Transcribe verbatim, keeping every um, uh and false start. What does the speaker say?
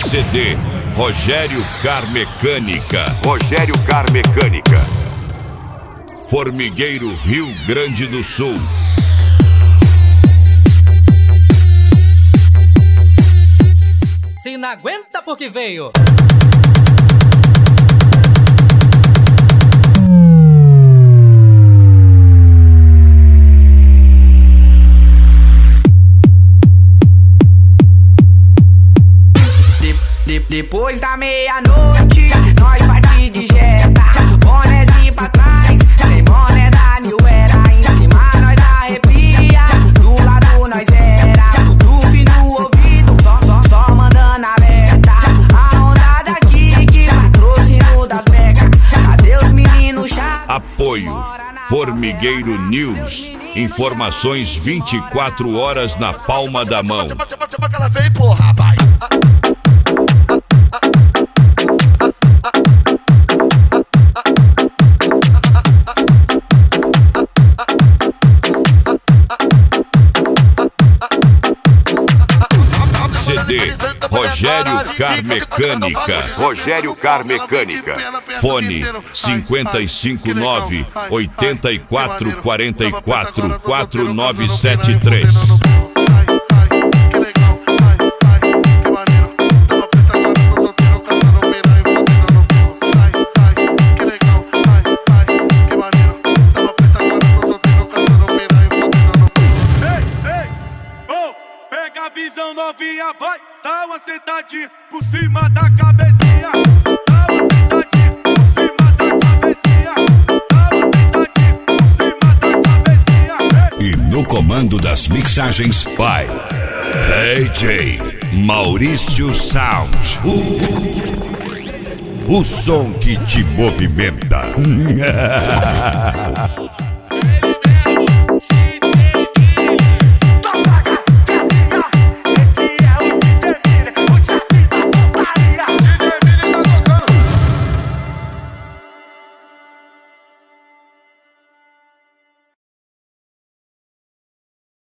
C D Rogério Car Mecânica. Rogério Car Mecânica. Formigueiro, Rio Grande do Sul. Se não aguenta porque veio. De, depois da meia-noite, nós partimos de jeta. Bonézinho pra trás, sem boné da New Era. Em cima nós arrepia, do lado nós era. No fim do ouvido, só, só, só mandando alerta. A onda daqui que patrocínio das mega. Cadê os meninos chatos? Apoio Formigueiro News. Informações vinte e quatro horas na palma da mão. Ela vem, porra, vai. C D Rogério Car Mecânica. Rogério Car Mecânica. Fone cinco cinco nove, oito quatro quatro quatro, quatro nove sete três. Visão novinha, vai, dá uma sentadinha por cima da cabecinha. Dá uma sentadinha por cima da cabecinha. Dá uma sentadinha por cima da cabecinha. E no comando das mixagens, vai D J Maurício Sound. O, o som que te movimenta.